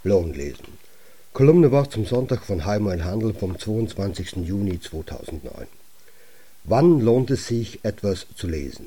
Lohnlesen. Kolumnewort zum Sonntag von Heimer Handel vom 22. Juni 2009. Wann lohnt es sich, etwas zu lesen?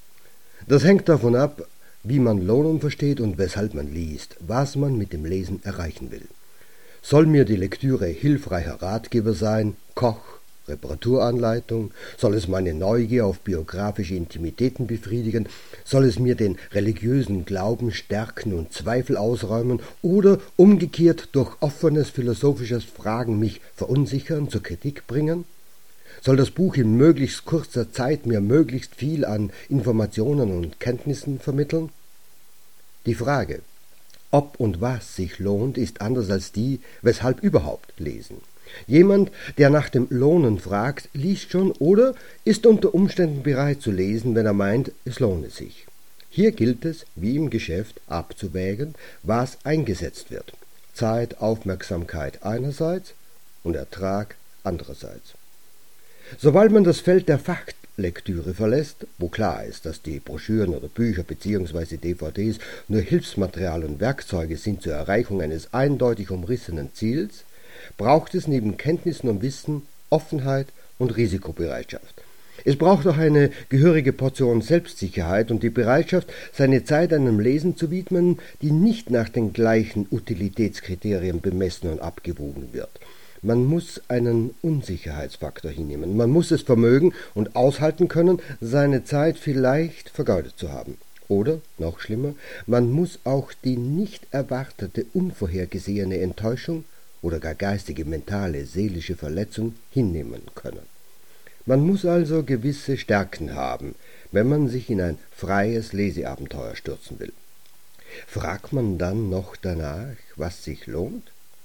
Das hängt davon ab, wie man Lohnen versteht und weshalb man liest, was man mit dem Lesen erreichen will. Soll mir die Lektüre hilfreicher Ratgeber sein, Koch, Reparaturanleitung? Soll es meine Neugier auf biografische Intimitäten befriedigen? Soll es mir den religiösen Glauben stärken und Zweifel ausräumen? Oder umgekehrt durch offenes philosophisches Fragen mich verunsichern, zur Kritik bringen? Soll das Buch in möglichst kurzer Zeit mir möglichst viel an Informationen und Kenntnissen vermitteln? Die Frage, ob und was sich lohnt, ist anders als die, weshalb überhaupt lesen. Jemand, der nach dem Lohnen fragt, liest schon oder ist unter Umständen bereit zu lesen, wenn er meint, es lohne sich. Hier gilt es, wie im Geschäft, abzuwägen, was eingesetzt wird. Zeit, Aufmerksamkeit einerseits und Ertrag andererseits. Sobald man das Feld der Fachlektüre verlässt, wo klar ist, dass die Broschüren oder Bücher bzw. DVDs nur Hilfsmaterial und Werkzeuge sind zur Erreichung eines eindeutig umrissenen Ziels, braucht es neben Kenntnissen und Wissen Offenheit und Risikobereitschaft. Es braucht auch eine gehörige Portion Selbstsicherheit und die Bereitschaft, seine Zeit einem Lesen zu widmen, die nicht nach den gleichen Utilitätskriterien bemessen und abgewogen wird. Man muss einen Unsicherheitsfaktor hinnehmen. Man muss es vermögen und aushalten können, seine Zeit vielleicht vergeudet zu haben. Oder, noch schlimmer, man muss auch die nicht erwartete, unvorhergesehene Enttäuschung oder gar geistige, mentale, seelische Verletzung hinnehmen können. Man muss also gewisse Stärken haben, wenn man sich in ein freies Leseabenteuer stürzen will. Fragt man dann noch danach, was sich lohnt?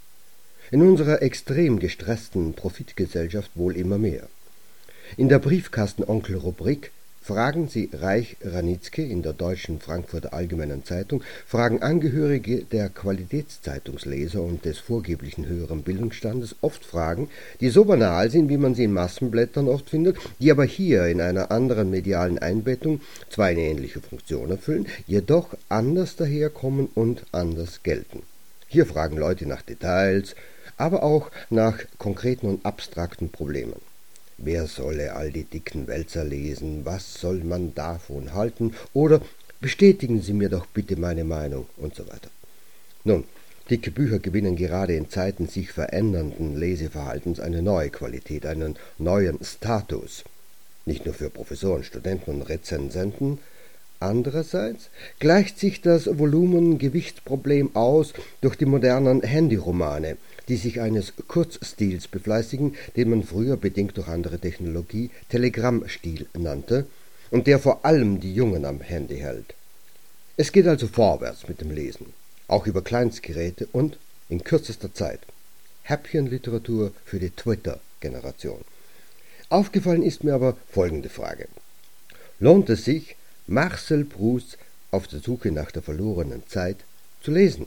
In unserer extrem gestressten Profitgesellschaft wohl immer mehr. In der Briefkasten-Onkel-Rubrik Fragen Sie Reich Ranitzky in der Deutschen Frankfurter Allgemeinen Zeitung, fragen Angehörige der Qualitätszeitungsleser und des vorgeblichen höheren Bildungsstandes oft Fragen, die so banal sind, wie man sie in Massenblättern oft findet, die aber hier in einer anderen medialen Einbettung zwar eine ähnliche Funktion erfüllen, jedoch anders daherkommen und anders gelten. Hier fragen Leute nach Details, aber auch nach konkreten und abstrakten Problemen. Wer solle all die dicken Wälzer lesen? Was soll man davon halten? Oder bestätigen Sie mir doch bitte meine Meinung und so weiter. Nun, dicke Bücher gewinnen gerade in Zeiten sich verändernden Leseverhaltens eine neue Qualität, einen neuen Status. Nicht nur für Professoren, Studenten und Rezensenten. Andererseits gleicht sich das Volumen-Gewichtsproblem aus durch die modernen Handyromane, die sich eines Kurzstils befleißigen, den man früher, bedingt durch andere Technologie, Telegrammstil nannte und der vor allem die Jungen am Handy hält. Es geht also vorwärts mit dem Lesen, auch über Kleinstgeräte und in kürzester Zeit. Häppchenliteratur für die Twitter-Generation. Aufgefallen ist mir aber folgende Frage. Lohnt es sich, Marcel Proust auf der Suche nach der verlorenen Zeit zu lesen?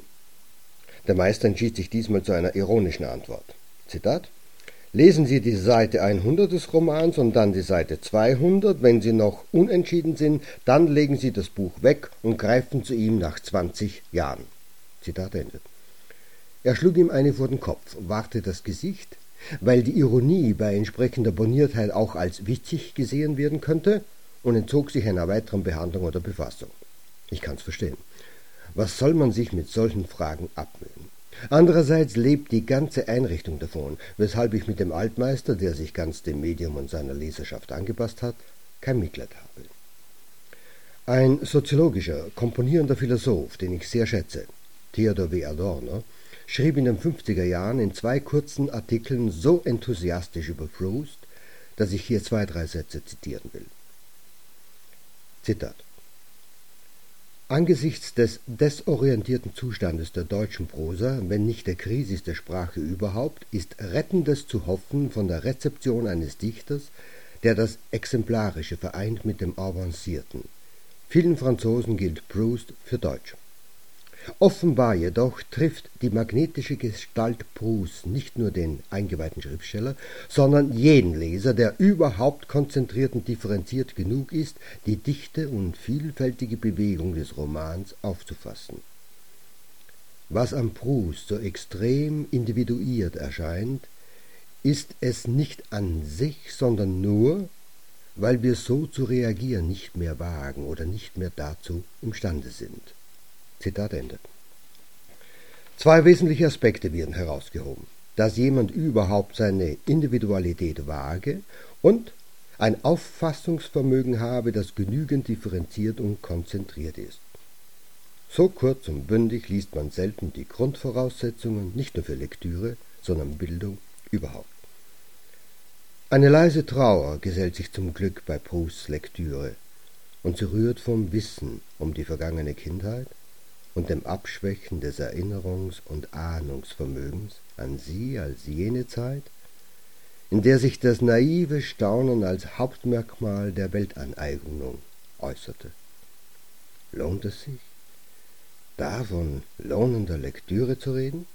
Der Meister entschied sich diesmal zu einer ironischen Antwort. Zitat: Lesen Sie die Seite 100 des Romans und dann die Seite 200. Wenn Sie noch unentschieden sind, dann legen Sie das Buch weg und greifen zu ihm nach 20 Jahren. Zitat Ende. Er schlug ihm eine vor den Kopf, wahrte das Gesicht, weil die Ironie bei entsprechender Borniertheit auch als witzig gesehen werden könnte, und entzog sich einer weiteren Behandlung oder Befassung. Ich kann's verstehen. Was soll man sich mit solchen Fragen abmühen? Andererseits lebt die ganze Einrichtung davon, weshalb ich mit dem Altmeister, der sich ganz dem Medium und seiner Leserschaft angepasst hat, kein Mitleid habe. Ein soziologischer, komponierender Philosoph, den ich sehr schätze, Theodor W. Adorno, schrieb in den 50er Jahren in 2 kurzen Artikeln so enthusiastisch über Proust, dass ich hier 2-3 Sätze zitieren will. Zitat: Angesichts des desorientierten Zustandes der deutschen Prosa, wenn nicht der Krisis der Sprache überhaupt, ist Rettendes zu hoffen von der Rezeption eines Dichters, der das Exemplarische vereint mit dem Avancierten. Vielen Franzosen gilt Proust für Deutsch. Offenbar jedoch trifft die magnetische Gestalt Proust nicht nur den eingeweihten Schriftsteller, sondern jeden Leser, der überhaupt konzentriert und differenziert genug ist, die dichte und vielfältige Bewegung des Romans aufzufassen. Was am Proust so extrem individuiert erscheint, ist es nicht an sich, sondern nur, weil wir so zu reagieren nicht mehr wagen oder nicht mehr dazu imstande sind. Zitat Ende. Zwei wesentliche Aspekte werden herausgehoben: dass jemand überhaupt seine Individualität wage und ein Auffassungsvermögen habe, das genügend differenziert und konzentriert ist. So kurz und bündig liest man selten die Grundvoraussetzungen, nicht nur für Lektüre, sondern Bildung überhaupt. Eine leise Trauer gesellt sich zum Glück bei Prousts Lektüre, und sie rührt vom Wissen um die vergangene Kindheit und dem Abschwächen des Erinnerungs- und Ahnungsvermögens an sie als jene Zeit, in der sich das naive Staunen als Hauptmerkmal der Weltaneignung äußerte. Lohnt es sich, da von lohnender Lektüre zu reden?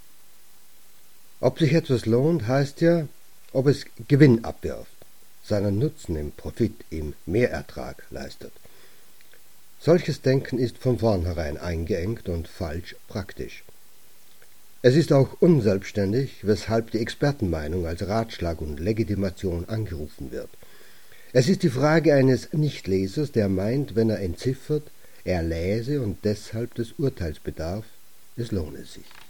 Ob sich etwas lohnt, heißt ja, ob es Gewinn abwirft, seinen Nutzen im Profit, im Mehrertrag leistet. Solches Denken ist von vornherein eingeengt und falsch praktisch. Es ist auch unselbstständig, weshalb die Expertenmeinung als Ratschlag und Legitimation angerufen wird. Es ist die Frage eines Nichtlesers, der meint, wenn er entziffert, er läse und deshalb des Urteils bedarf, es lohne sich.